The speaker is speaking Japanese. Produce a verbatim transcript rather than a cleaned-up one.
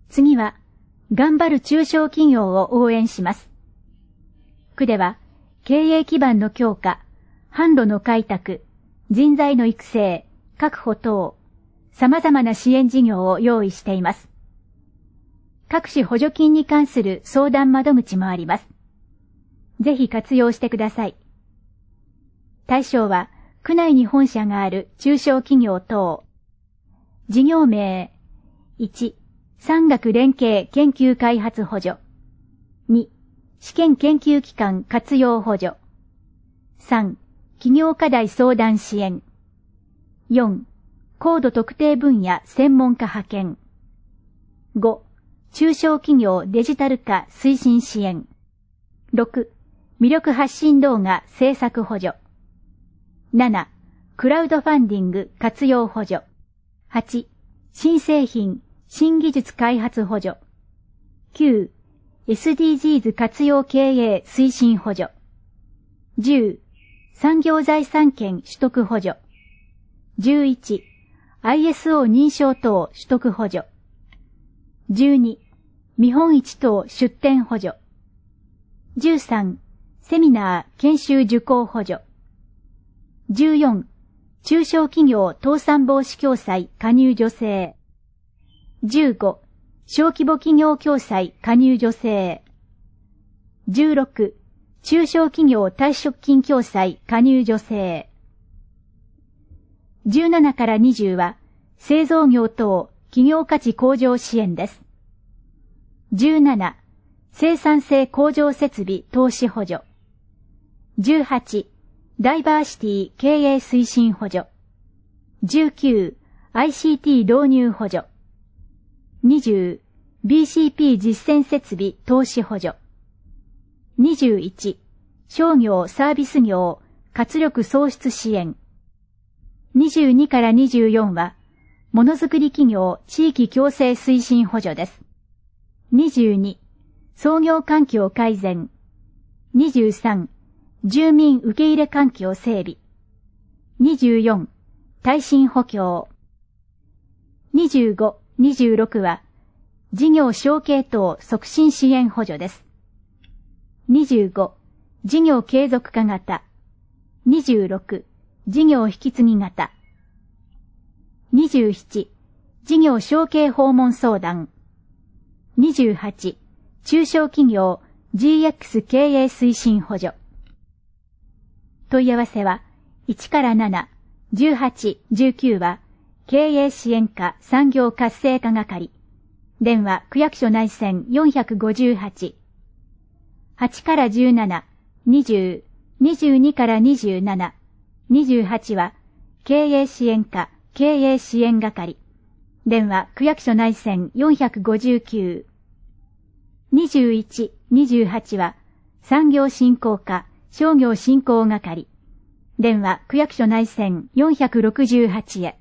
次は、頑張る中小企業を応援します。区では、経営基盤の強化、販路の開拓、人材の育成、確保等、様々な支援事業を用意しています。各種補助金に関する相談窓口もあります。ぜひ活用してください。対象は、区内に本社がある中小企業等。事業名、いち、産学連携研究開発補助。に、試験研究機関活用補助。さん、企業課題相談支援。よん、高度特定分野専門家派遣。ご、中小企業デジタル化推進支援。ろく、魅力発信動画制作補助。なな、クラウドファンディング活用補助。はち、新製品、新技術開発補助。きゅう、エスディージーズ 活用経営推進補助。じゅう、産業財産権取得補助。じゅういち、アイエスオー 認証等取得補助。じゅうに、見本市等出展補助。じゅうさん、セミナー研修受講補助。じゅうよん、中小企業倒産防止共済加入助成。じゅうご、小規模企業共済加入助成。じゅうろく、中小企業退職金共済加入助成。じゅうななからにじゅうは、製造業等企業価値向上支援です。じゅうなな、生産性向上設備投資補助。じゅうはち、ダイバーシティ経営推進補助。じゅうきゅう、アイシーティー 導入補助。にじゅう、ビーシーピー 実践設備投資補助。にじゅういち、商業サービス業活力創出支援。にじゅうにからにじゅうよんは、ものづくり企業地域共生推進補助です。にじゅうに、創業環境改善。にじゅうさん、住民受け入れ環境整備。にじゅうよん、耐震補強。にじゅうご、にじゅうろくは、事業承継等促進支援補助です。にじゅうご、事業継続化型。にじゅうろく、事業引き継ぎ型。にじゅうなな、事業承継訪問相談。にじゅうはち、中小企業 ジーエックス 経営推進補助。問い合わせは、いちからなな、じゅうはち、じゅうきゅうは、経営支援課産業活性化係。電話区役所内線よんごはち。はちからじゅうなな、にじゅう、にじゅうにからにじゅうなな、にじゅうはちは、経営支援課経営支援係。電話区役所内線よんごきゅう。にじゅういち、にじゅうはちは、産業振興課商業振興係。電話区役所内線よんろくはちへ。